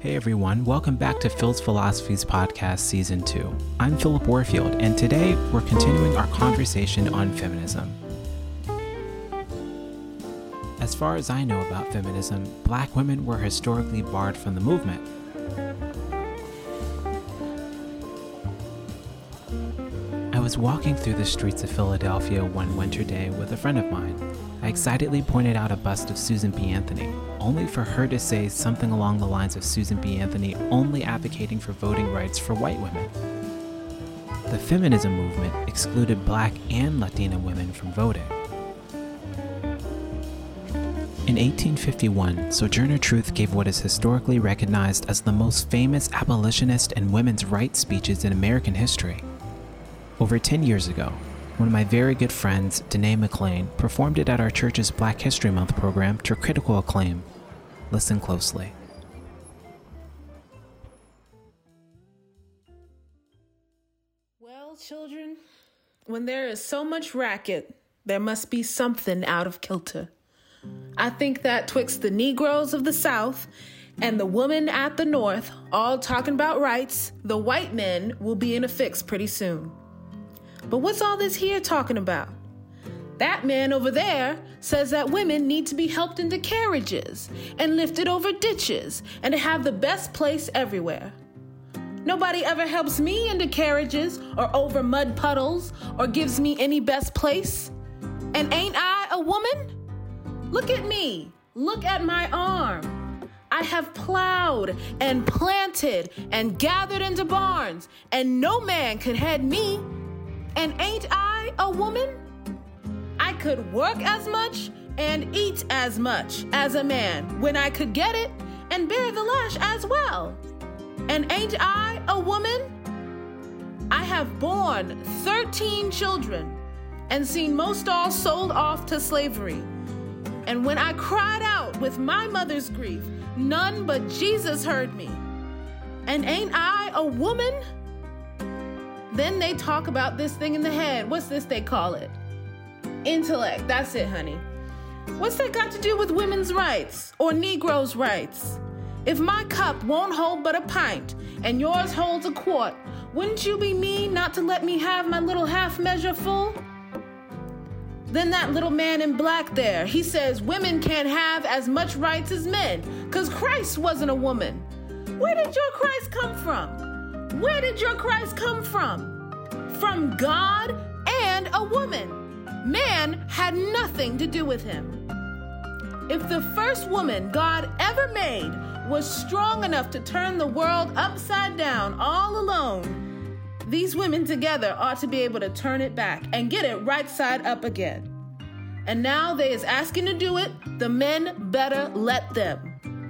Hey everyone, welcome back to Phil's Philosophies Podcast Season 2. I'm Philip Warfield, and today we're continuing our conversation on feminism. As far as I know about feminism, Black women were historically barred from the movement. I was walking through the streets of Philadelphia one winter day with a friend of mine. I excitedly pointed out a bust of Susan B. Anthony, only for her to say something along the lines of Susan B. Anthony only advocating for voting rights for white women. The feminism movement excluded Black and Latina women from voting. In 1851, Sojourner Truth gave what is historically recognized as the most famous abolitionist and women's rights speeches in American history. Over 10 years ago, one of my very good friends, Danae McLean, performed it at our church's Black History Month program to critical acclaim. Listen closely. Well, children, when there is so much racket, there must be something out of kilter. I think that twixt the Negroes of the South and the women at the North all talking about rights, the white men will be in a fix pretty soon. But what's all this here talking about? That man over there says that women need to be helped into carriages and lifted over ditches and to have the best place everywhere. Nobody ever helps me into carriages or over mud puddles or gives me any best place. And ain't I a woman? Look at me. Look at my arm. I have plowed and planted and gathered into barns, and no man could head me. And ain't I a woman? I could work as much and eat as much as a man when I could get it and bear the lash as well. And ain't I a woman? I have borne 13 children and seen most all sold off to slavery. And when I cried out with my mother's grief, none but Jesus heard me. And ain't I a woman? Then they talk about this thing in the head. What's this they call it? Intellect. That's it, honey. What's that got to do with women's rights or Negroes' rights? If my cup won't hold but a pint and yours holds a quart, wouldn't you be mean not to let me have my little half measure full? Then that little man in black there, he says women can't have as much rights as men because Christ wasn't a woman. Where did your Christ come from? Where did your Christ come from? From God and a woman. Man had nothing to do with him. If the first woman God ever made was strong enough to turn the world upside down all alone, these women together ought to be able to turn it back and get it right side up again. And now they is asking to do it, the men better let them.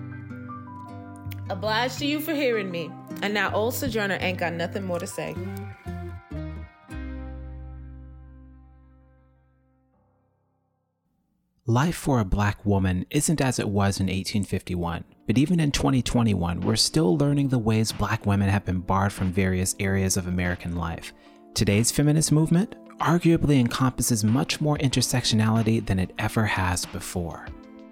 Obliged to you for hearing me. And now old Sojourner ain't got nothing more to say. Life for a Black woman isn't as it was in 1851, but even in 2021, we're still learning the ways Black women have been barred from various areas of American life. Today's feminist movement arguably encompasses much more intersectionality than it ever has before.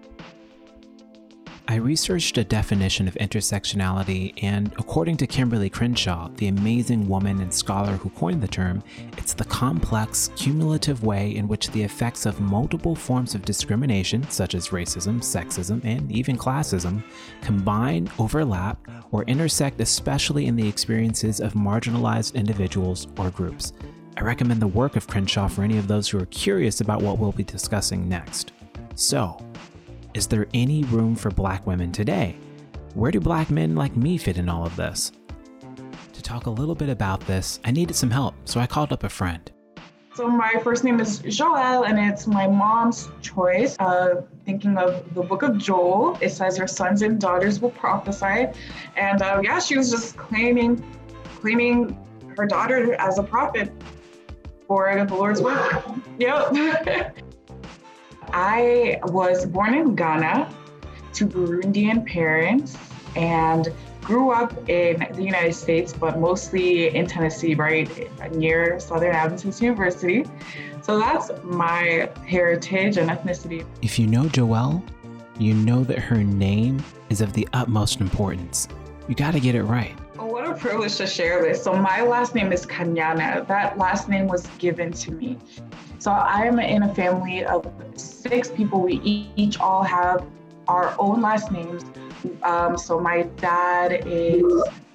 I researched a definition of intersectionality, and according to Kimberly Crenshaw, the amazing woman and scholar who coined the term, it's the complex, cumulative way in which the effects of multiple forms of discrimination, such as racism, sexism, and even classism, combine, overlap, or intersect, especially in the experiences of marginalized individuals or groups. I recommend the work of Crenshaw for any of those who are curious about what we'll be discussing next. So, is there any room for Black women today? Where do Black men like me fit in all of this? To talk a little bit about this, I needed some help, so I called up a friend. So my first name is Joelle, and it's my mom's choice. Thinking of the book of Joel, it says your sons and daughters will prophesy. And she was just claiming her daughter as a prophet for the Lord's work. Yep. I was born in Ghana to Burundian parents and grew up in the United States, but mostly in Tennessee, right near Southern Adventist University. So that's my heritage and ethnicity. If you know Joelle, you know that her name is of the utmost importance. You got to get it right. Oh, what a privilege to share this. So my last name is Kanyana. That last name was given to me. So I am in a family of 6 people. We each all have our own last names. So my dad is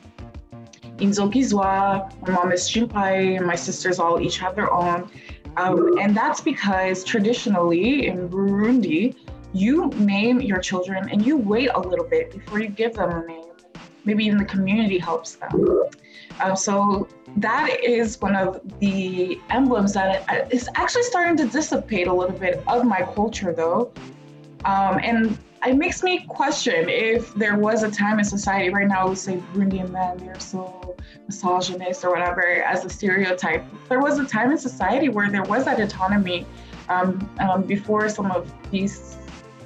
Inzokizwa, my mom is Chimpai, and my sisters all each have their own. And that's because traditionally in Burundi, you name your children and you wait a little bit before you give them a name. Maybe even the community helps them. So that is one of the emblems that is actually starting to dissipate a little bit of my culture though. And it makes me question if there was a time in society, right now we say Burundian men, they're so misogynist or whatever as a stereotype. There was a time in society where there was that autonomy before some of these,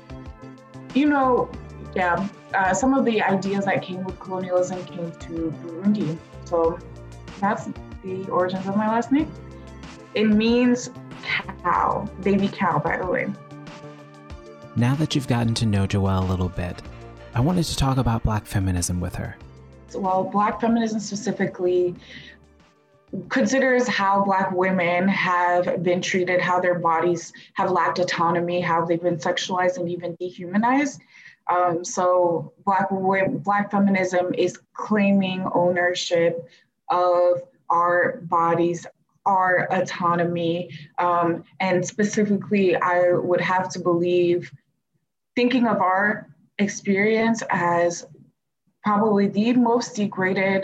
some of the ideas that came with colonialism came to Burundi. So that's the origins of my last name. It means cow, baby cow, by the way. Now that you've gotten to know Joelle a little bit, I wanted to talk about Black feminism with her. Well, Black feminism specifically considers how Black women have been treated, how their bodies have lacked autonomy, how they've been sexualized and even dehumanized. So Black feminism is claiming ownership of our bodies, our autonomy, and specifically, I would have to believe, thinking of our experience as probably the most degraded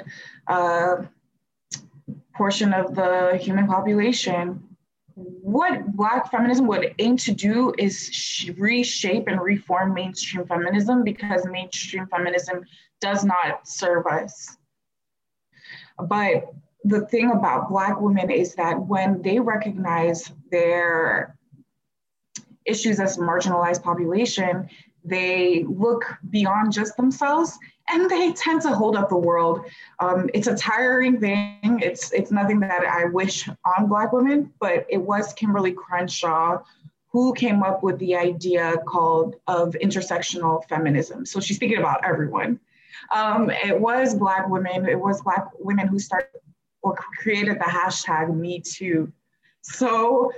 portion of the human population. What Black feminism would aim to do is reshape and reform mainstream feminism, because mainstream feminism does not serve us. But the thing about Black women is that when they recognize their issues as a marginalized population, they look beyond just themselves and they tend to hold up the world. It's a tiring thing. It's nothing that I wish on Black women, but it was Kimberly Crenshaw who came up with the idea of intersectional feminism. So she's speaking about everyone. It was Black women who started or created the hashtag #MeToo. So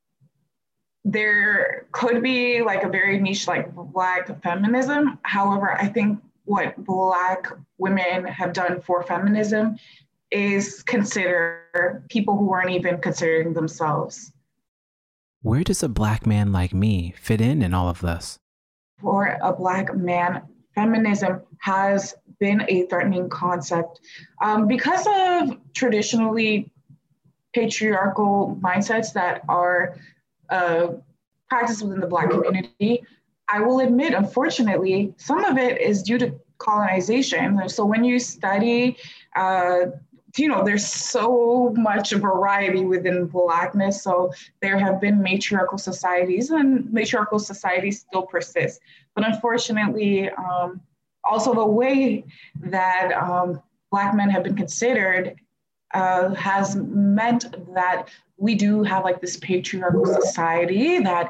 there could be like a very niche like Black feminism. However, I think what Black women have done for feminism is consider people who weren't even considering themselves. Where does a Black man like me fit in all of this? For a Black man, feminism has been a threatening concept because of traditionally patriarchal mindsets that are practiced within the Black community. I will admit, unfortunately, some of it is due to colonization. So when you study, there's so much variety within Blackness. So there have been matriarchal societies, and matriarchal societies still persist. But unfortunately, also the way that Black men have been considered has meant that we do have like this patriarchal society that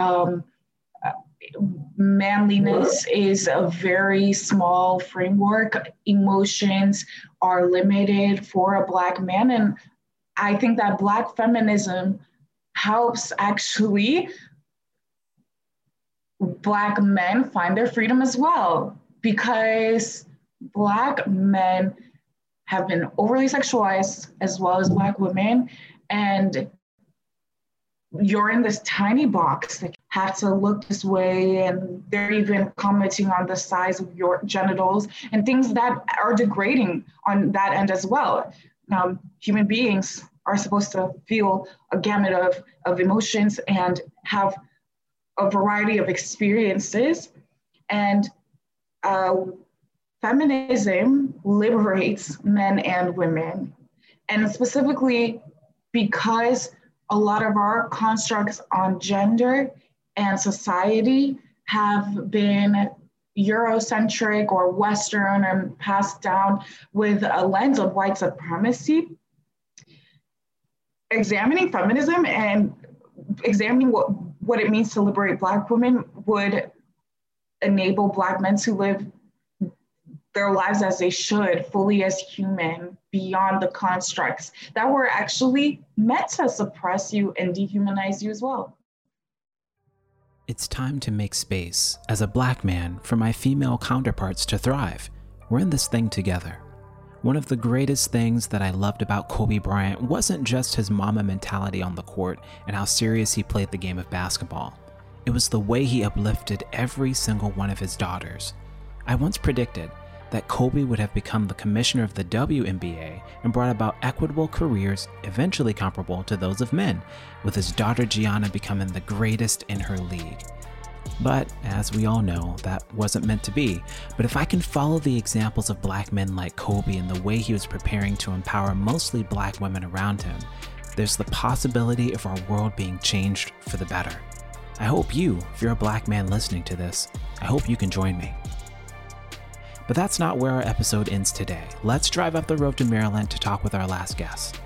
manliness is a very small framework. Emotions are limited for a Black man. And I think that Black feminism helps actually Black men find their freedom as well, because Black men have been overly sexualized as well as Black women. And you're in this tiny box that have to look this way, and they're even commenting on the size of your genitals and things that are degrading on that end as well. Human beings are supposed to feel a gamut of emotions and have a variety of experiences. And feminism liberates men and women. And specifically because a lot of our constructs on gender and society have been Eurocentric or Western and passed down with a lens of white supremacy. Examining feminism and examining what it means to liberate Black women would enable Black men to live their lives as they should, fully as human, beyond the constructs that were actually meant to suppress you and dehumanize you as well. It's time to make space, as a Black man, for my female counterparts to thrive. We're in this thing together. One of the greatest things that I loved about Kobe Bryant wasn't just his mama mentality on the court and how serious he played the game of basketball. It was the way he uplifted every single one of his daughters. I once predicted that Kobe would have become the commissioner of the WNBA and brought about equitable careers eventually comparable to those of men, with his daughter Gianna becoming the greatest in her league. But as we all know, that wasn't meant to be. But if I can follow the examples of Black men like Kobe and the way he was preparing to empower mostly Black women around him, there's the possibility of our world being changed for the better. I hope you, if you're a Black man listening to this, I hope you can join me. But that's not where our episode ends today. Let's drive up the road to Maryland to talk with our last guest.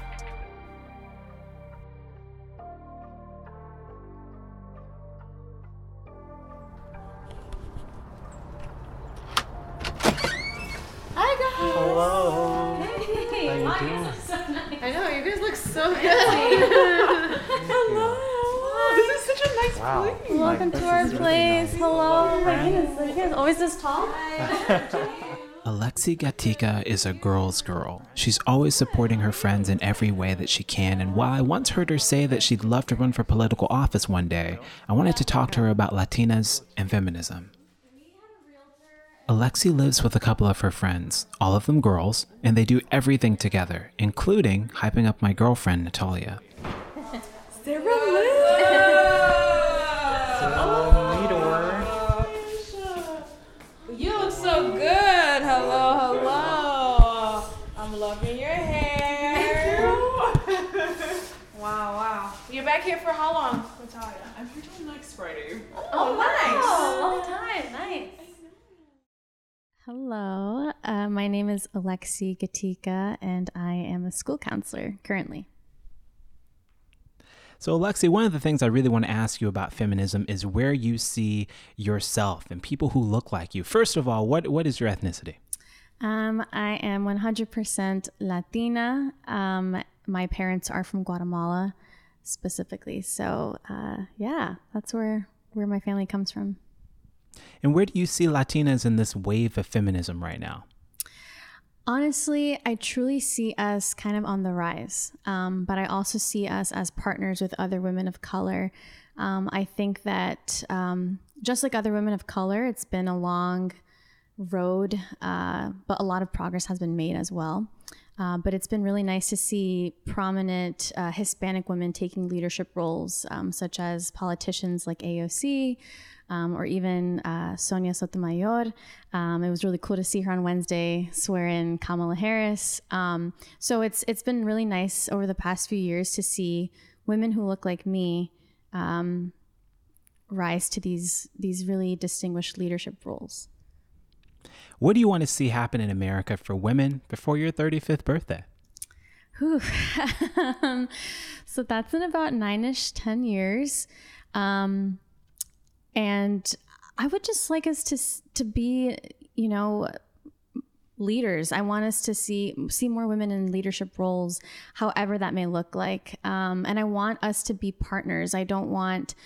Hi guys! Hello! Hey! How you Wow, doing? you guys look so nice. I know, you guys look so good. Hello! This is such a nice Wow. place. Welcome to our place. Hello. Oh my goodness. Are you guys always this tall? Alexi Gatica is a girl's girl. She's always supporting her friends in every way that she can, and while I once heard her say that she'd love to run for political office one day, I wanted to talk to her about Latinas and feminism. Alexi lives with a couple of her friends, all of them girls, and they do everything together, including hyping up my girlfriend, Natalia. You look so good. Hello, hello. I'm loving your hair. Thank you. Wow. You're back here for how long, Natalia? I'm here till next Friday. Oh, nice. Long time. Nice. Hello. My name is Alexi Gatica, and I am a school counselor currently. So Alexi, one of the things I really want to ask you about feminism is where you see yourself and people who look like you. First of all, what is your ethnicity? I am 100% Latina. My parents are from Guatemala specifically. So yeah, that's where my family comes from. And where do you see Latinas in this wave of feminism right now? Honestly, I truly see us kind of on the rise, but I also see us as partners with other women of color. I think that just like other women of color, it's been a long road, but a lot of progress has been made as well. But it's been really nice to see prominent Hispanic women taking leadership roles, such as politicians like AOC, or even Sonia Sotomayor. It was really cool to see her on Wednesday swear in Kamala Harris. So it's been really nice over the past few years to see women who look like me rise to these really distinguished leadership roles. What do you want to see happen in America for women before your 35th birthday? Whew. So that's in about 10 years. And I would just like us to be, leaders. I want us to see more women in leadership roles, however that may look like. And I want us to be partners. I don't want,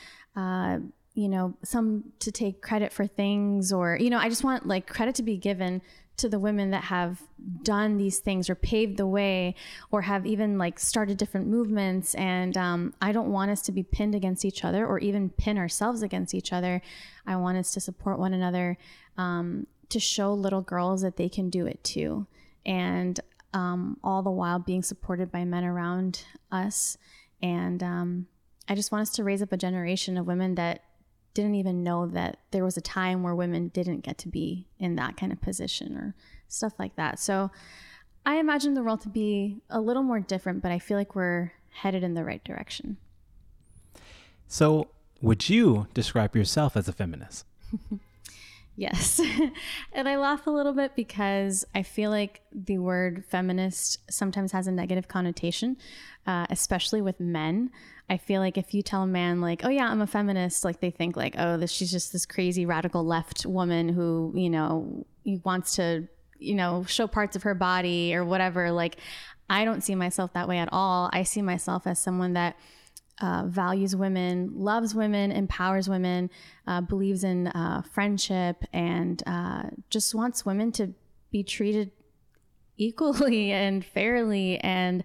some to take credit for things or, I just want like credit to be given to the women that have done these things or paved the way or have even like started different movements. And I don't want us to be pinned against each other or even pin ourselves against each other. I want us to support one another, to show little girls that they can do it too. And all the while being supported by men around us. And I just want us to raise up a generation of women that didn't even know that there was a time where women didn't get to be in that kind of position or stuff like that. So I imagine the world to be a little more different, but I feel like we're headed in the right direction. So would you describe yourself as a feminist? Yes. And I laugh a little bit because I feel like the word feminist sometimes has a negative connotation, especially with men. I feel like if you tell a man like, oh yeah, I'm a feminist, like they think like, oh, she's just this crazy radical left woman who, wants to, show parts of her body or whatever. Like, I don't see myself that way at all. I see myself as someone that values women, loves women, empowers women, believes in friendship, and just wants women to be treated equally and fairly. And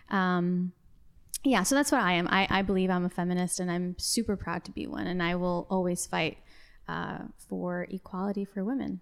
so that's what I am. I believe I'm a feminist, and I'm super proud to be one. And I will always fight for equality for women.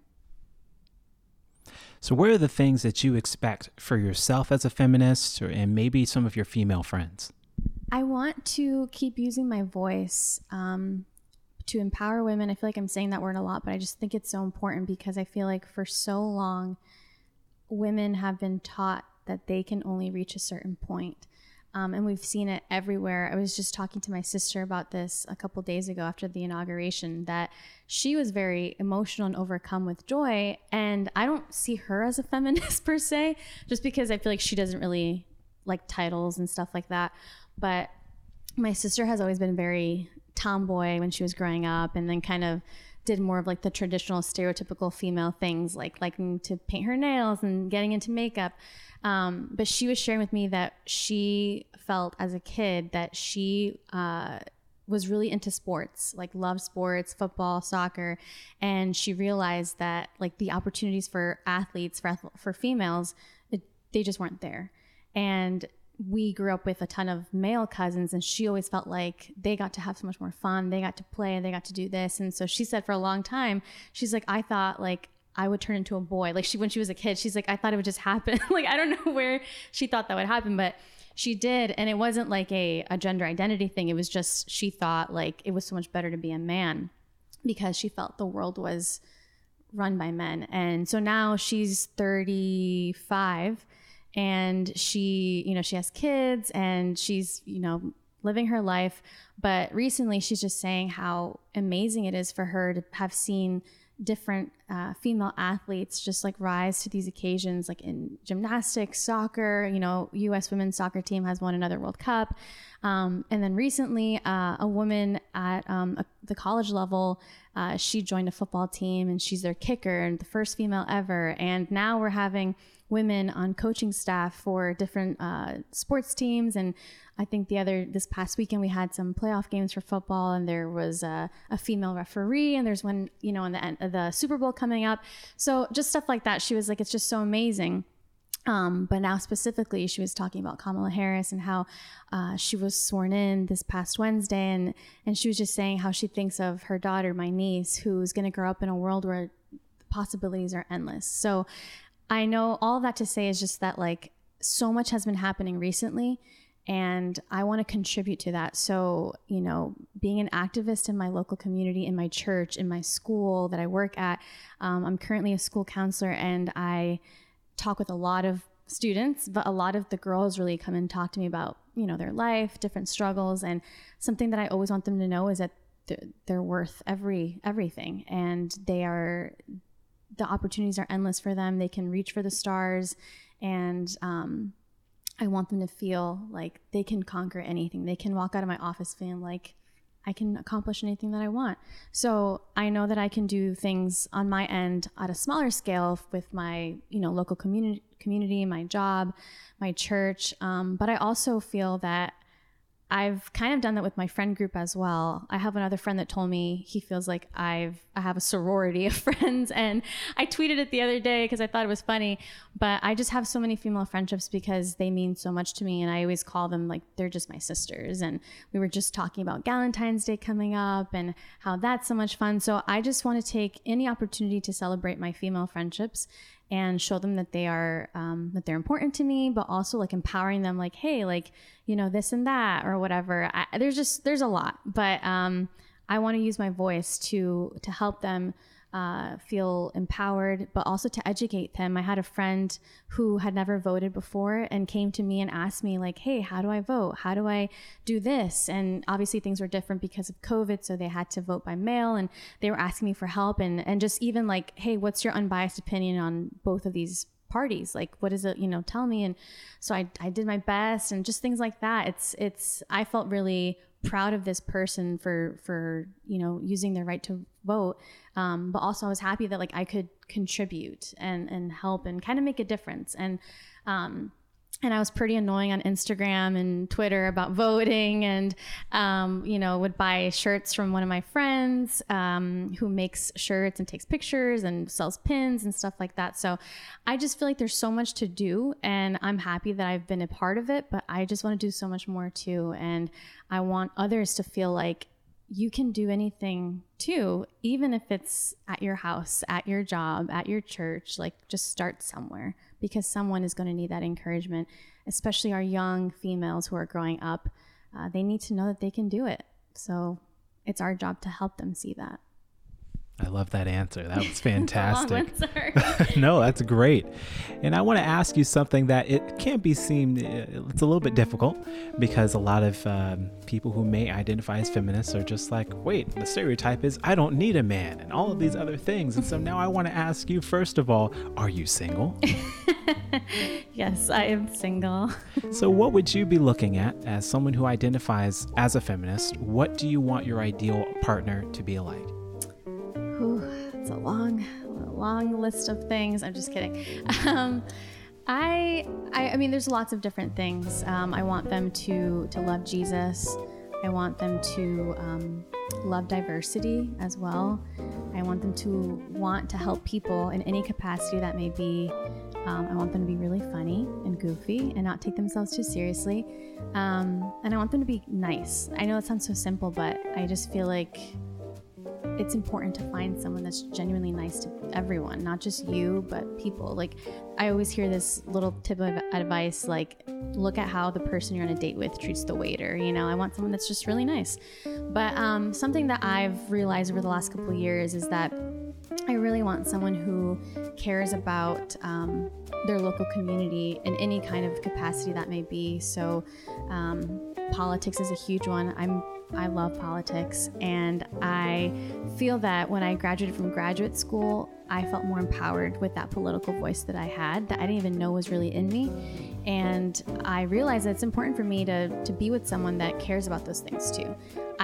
So what are the things that you expect for yourself as a feminist, and maybe some of your female friends? I want to keep using my voice to empower women. I feel like I'm saying that word a lot, but I just think it's so important because I feel like for so long, women have been taught that they can only reach a certain point. And we've seen it everywhere. I was just talking to my sister about this a couple days ago after the inauguration, that she was very emotional and overcome with joy. And I don't see her as a feminist per se, just because I feel like she doesn't really like titles and stuff like that. But my sister has always been very tomboy when she was growing up, and then kind of did more of like the traditional stereotypical female things, like liking to paint her nails and getting into makeup. But she was sharing with me that she felt as a kid that she was really into sports, like loved sports, football, soccer. And she realized that like the opportunities for athletes, for females, they just weren't there. And we grew up with a ton of male cousins, and she always felt like they got to have so much more fun. They got to play and they got to do this. And so she said for a long time, she's like, I thought like I would turn into a boy. Like when she was a kid, she's like, I thought it would just happen. Like, I don't know where she thought that would happen, but she did. And it wasn't like a gender identity thing. It was just, she thought like it was so much better to be a man because she felt the world was run by men. And so now she's 35 and she has kids and she's, living her life. But recently she's just saying how amazing it is for her to have seen different female athletes just like rise to these occasions, like in gymnastics, soccer. U.S. women's soccer team has won another World Cup. And then recently, a woman at the college level, she joined a football team and she's their kicker and the first female ever. And now we're having women on coaching staff for different sports teams. And I think this past weekend we had some playoff games for football, and there was a female referee, and there's one, in the end of the Super Bowl coming up. So just stuff like that. She was like, it's just so amazing. But now specifically, she was talking about Kamala Harris and how she was sworn in this past Wednesday. And she was just saying how she thinks of her daughter, my niece, who's going to grow up in a world where possibilities are endless. So I know all that to say is just that like so much has been happening recently, and I want to contribute to that. So, being an activist in my local community, in my church, in my school that I work at, I'm currently a school counselor, and I talk with a lot of students, but a lot of the girls really come and talk to me about, their life, different struggles. And something that I always want them to know is that they're worth everything, and the opportunities are endless for them. They can reach for the stars, and I want them to feel like they can conquer anything. They can walk out of my office feeling like I can accomplish anything that I want. So I know that I can do things on my end at a smaller scale with my, local community, my job, my church. But I also feel that I've kind of done that with my friend group as well. I have another friend that told me he feels like I have a sorority of friends, and I tweeted it the other day because I thought it was funny. But I just have so many female friendships because they mean so much to me, and I always call them like they're just my sisters. And we were just talking about Valentine's Day coming up and how that's so much fun. So I just want to take any opportunity to celebrate my female friendships and show them that they are that they're important to me, but also like empowering them, like, hey, like, this and that or whatever. There's a lot, but I want to use my voice to help them feel empowered, but also to educate them. I had a friend who had never voted before and came to me and asked me like, hey, how do I vote? How do I do this? And obviously things were different because of COVID, so they had to vote by mail, and they were asking me for help and just even like, hey, what's your unbiased opinion on both of these parties? Like, what is it, tell me. And so I did my best, and just things like that. I felt really proud of this person for using their right to vote. But also I was happy that like I could contribute and help and kind of make a difference. And I was pretty annoying on Instagram and Twitter about voting, and, would buy shirts from one of my friends who makes shirts and takes pictures and sells pins and stuff like that. So I just feel like there's so much to do, and I'm happy that I've been a part of it, but I just want to do so much more too. And I want others to feel like you can do anything too, even if it's at your house, at your job, at your church. Like, just start somewhere, because someone is going to need that encouragement, especially our young females who are growing up. They need to know that they can do it. So it's our job to help them see that. I love that answer. That was fantastic. Sorry. No, that's great. And I want to ask you something that it can't be seen, it's a little bit difficult, because a lot of people who may identify as feminists are just like, wait, the stereotype is I don't need a man and all of these other things. And so now I want to ask you, first of all, are you single? Yes, I am single. So what would you be looking at as someone who identifies as a feminist? What do you want your ideal partner to be like? It's a long list of things. I'm just kidding. I mean, there's lots of different things. I want them to love Jesus. I want them to love diversity as well. I want them to want to help people in any capacity that may be. I want them to be really funny and goofy and not take themselves too seriously. And I want them to be nice. I know it sounds so simple, but I just feel like it's important to find someone that's genuinely nice to everyone, not just you, but people. Like, I always hear this little tip of advice, like, look at how the person you're on a date with treats the waiter. I want someone that's just really nice. But something that I've realized over the last couple of years is that I really want someone who cares about their local community in any kind of capacity that may be. So politics is a huge one. I love politics, and I feel that when I graduated from graduate school, I felt more empowered with that political voice that I had, that I didn't even know was really in me. And I realized that it's important for me to be with someone that cares about those things too.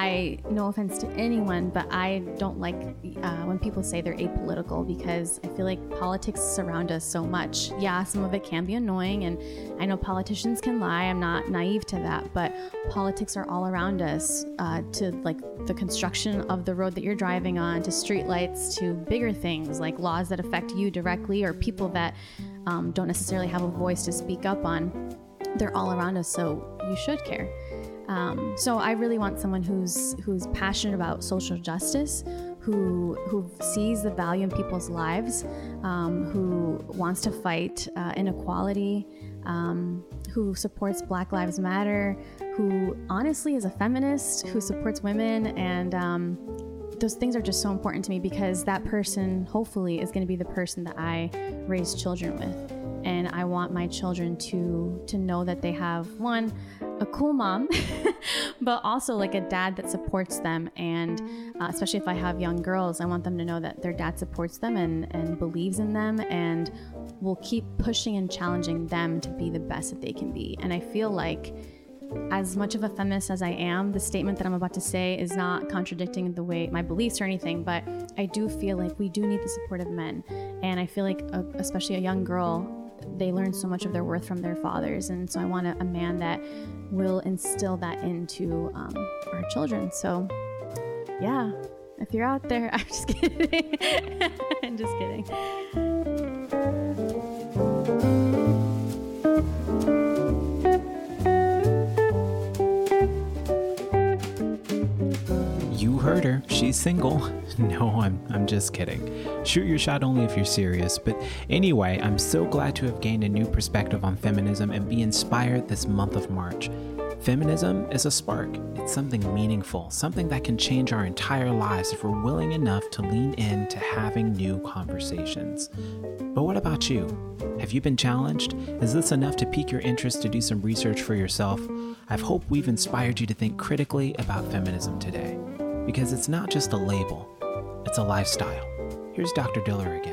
No offense to anyone, but I don't like when people say they're apolitical, because I feel like politics surround us so much. Yeah, some of it can be annoying, and I know politicians can lie. I'm not naive to that, but politics are all around us, to like the construction of the road that you're driving on, to streetlights, to bigger things like laws that affect you directly, or people that don't necessarily have a voice to speak up on. They're all around us, so you should care. So I really want someone who's passionate about social justice, who sees the value in people's lives, who wants to fight inequality, who supports Black Lives Matter, who honestly is a feminist, who supports women, and those things are just so important to me, because that person hopefully is going to be the person that I raise children with. And I want my children to know that they have, one, a cool mom, but also like a dad that supports them. And especially if I have young girls, I want them to know that their dad supports them and believes in them and will keep pushing and challenging them to be the best that they can be. And I feel like, as much of a feminist as I am, the statement that I'm about to say is not contradicting the way my beliefs or anything, but I do feel like we do need the support of men. And I feel like, especially a young girl, they learn so much of their worth from their fathers. And so I want a man that will instill that into our children. So yeah, if you're out there, I'm just kidding. I'm just kidding. You heard her. She's single. No, I'm just kidding. Shoot your shot only if you're serious. But anyway, I'm so glad to have gained a new perspective on feminism and be inspired this month of March. Feminism is a spark. It's something meaningful, something that can change our entire lives if we're willing enough to lean into having new conversations. But what about you? Have you been challenged? Is this enough to pique your interest to do some research for yourself? I hope we've inspired you to think critically about feminism today, because it's not just a label, it's a lifestyle. Here's Dr. Diller again.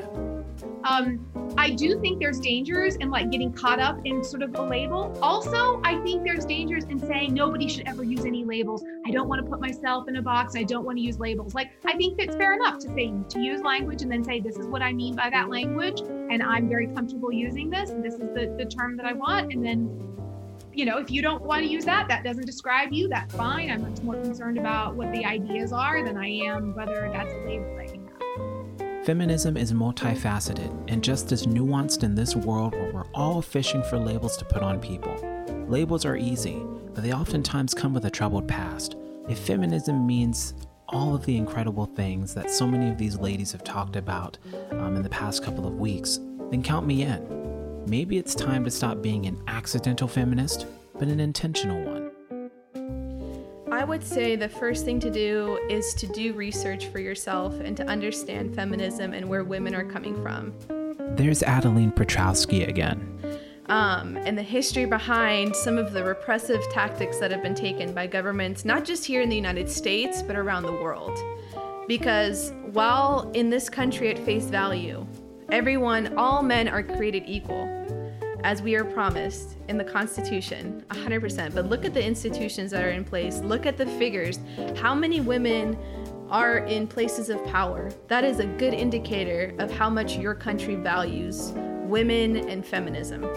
I do think there's dangers in like getting caught up in sort of a label. Also, I think there's dangers in saying nobody should ever use any labels. I don't want to put myself in a box. I don't want to use labels. Like, I think it's fair enough to say, to use language and then say, this is what I mean by that language. And I'm very comfortable using this. And this is the term that I want. And then, you know, if you don't want to use that, that doesn't describe you, that's fine. I'm much more concerned about what the ideas are than I am whether that's a label that you have. Feminism is multifaceted and just as nuanced in this world where we're all fishing for labels to put on people. Labels are easy, but they oftentimes come with a troubled past. If feminism means all of the incredible things that so many of these ladies have talked about in the past couple of weeks, then count me in. Maybe it's time to stop being an accidental feminist, but an intentional one. I would say the first thing to do is to do research for yourself and to understand feminism and where women are coming from. There's Adeline Petrowski again. And the history behind some of the repressive tactics that have been taken by governments, not just here in the United States, but around the world. Because while in this country at face value, all men are created equal, as we are promised in the Constitution, 100%. But look at the institutions that are in place. Look at the figures. How many women are in places of power? That is a good indicator of how much your country values women and feminism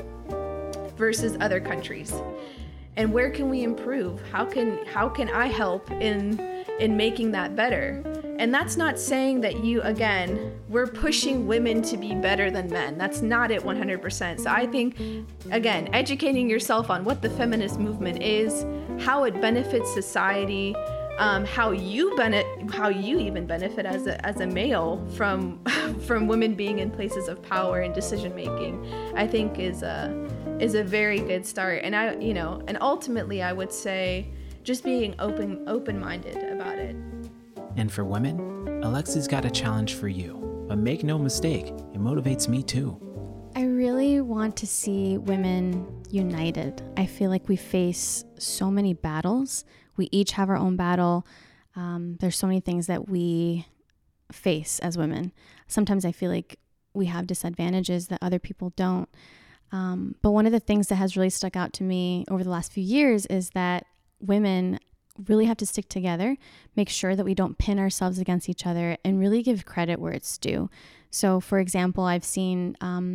versus other countries. And where can we improve? How can I help in making that better? And that's not saying that we're pushing women to be better than men. That's not it 100%. So I think, again, educating yourself on what the feminist movement is, how it benefits society, how you even benefit as a male from women being in places of power and decision making, I think is a very good start. And ultimately I would say just being open-minded about it. And for women, Alexi's got a challenge for you. But make no mistake, it motivates me too. I really want to see women united. I feel like we face so many battles. We each have our own battle. There's so many things that we face as women. Sometimes I feel like we have disadvantages that other people don't. But one of the things that has really stuck out to me over the last few years is that women really have to stick together, make sure that we don't pin ourselves against each other, and really give credit where it's due. So, for example, I've seen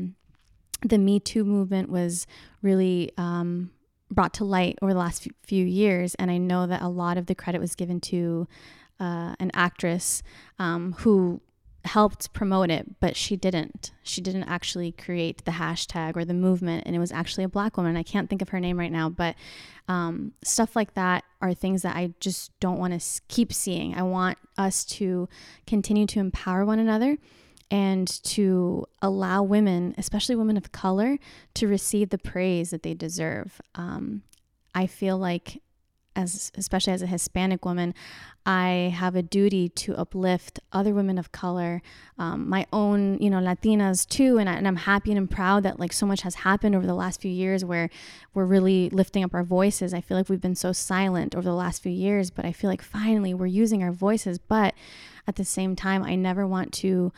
the Me Too movement was really brought to light over the last few years, and I know that a lot of the credit was given to an actress who helped promote it, but she didn't actually create the hashtag or the movement, and it was actually a Black woman. I can't think of her name right now, but stuff like that are things that I just don't want to keep seeing. I want us to continue to empower one another and to allow women, especially women of color, to receive the praise that they deserve. I feel like, especially as a Hispanic woman, I have a duty to uplift other women of color, my own, Latinas too. And I'm happy and I'm proud that like so much has happened over the last few years where we're really lifting up our voices. I feel like we've been so silent over the last few years, but I feel like finally we're using our voices. But at the same time, I never want to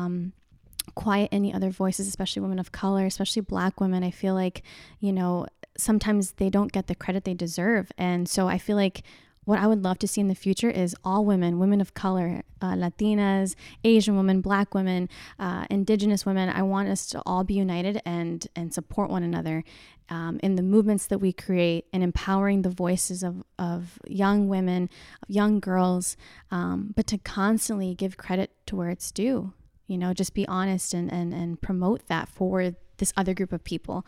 quiet any other voices, especially women of color, especially Black women. I feel like, sometimes they don't get the credit they deserve. And so I feel like what I would love to see in the future is all women of color, Latinas, Asian women, Black women, Indigenous women. I want us to all be united and support one another in the movements that we create and empowering the voices of young women, of young girls, but to constantly give credit to where it's due. Just be honest and promote that for this other group of people.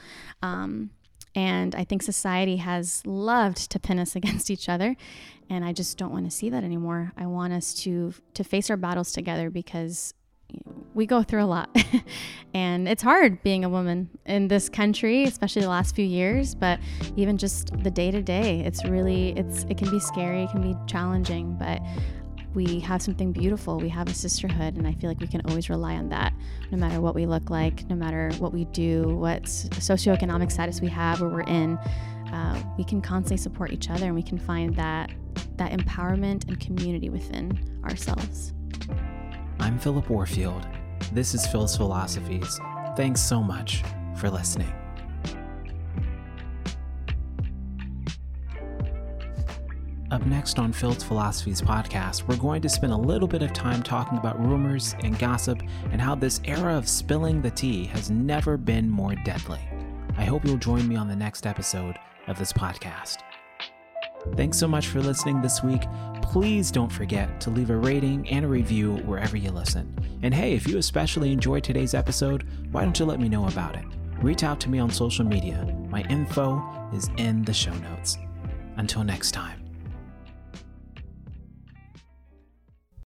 And I think society has loved to pin us against each other. And I just don't want to see that anymore. I want us to face our battles together because we go through a lot. And it's hard being a woman in this country, especially the last few years, but even just the day to day, it can be scary, it can be challenging, but we have something beautiful. We have a sisterhood, and I feel like we can always rely on that, no matter what we look like, no matter what we do, what socioeconomic status we have, where we're in. We can constantly support each other, and we can find that empowerment and community within ourselves. I'm Philip Warfield. This is Phil's Philosophies. Thanks so much for listening. Up next on Phil's Philosophies podcast, we're going to spend a little bit of time talking about rumors and gossip and how this era of spilling the tea has never been more deadly. I hope you'll join me on the next episode of this podcast. Thanks so much for listening this week. Please don't forget to leave a rating and a review wherever you listen. And hey, if you especially enjoyed today's episode, why don't you let me know about it? Reach out to me on social media. My info is in the show notes. Until next time.